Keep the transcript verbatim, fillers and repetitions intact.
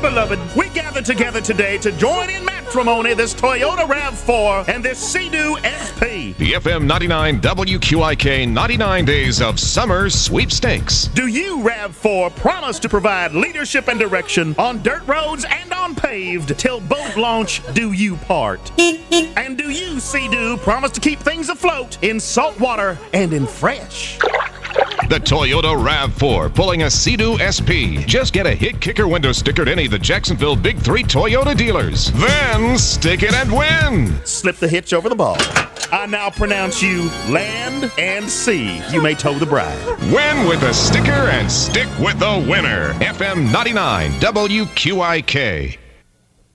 beloved, we gather together today to join in matrimony this Toyota RAV four and this Sea-Doo S P. The F M ninety-nine W Q I K ninety-nine Days of Summer Sweepstakes. Do you, RAV four, promise to provide leadership and direction on dirt roads and on paved till boat launch do you part? And do you, Sea-Doo, promise to keep things afloat in salt water and in fresh? The Toyota RAV four pulling a Sea-Doo S P. Just get a Hit Kicker window sticker at any of the Jacksonville Big Three Toyota dealers. Then stick it and win. Slip the hitch over the ball. I now pronounce you land and sea. You may tow the bride. Win with a sticker and stick with the winner. F M ninety-nine W Q I K.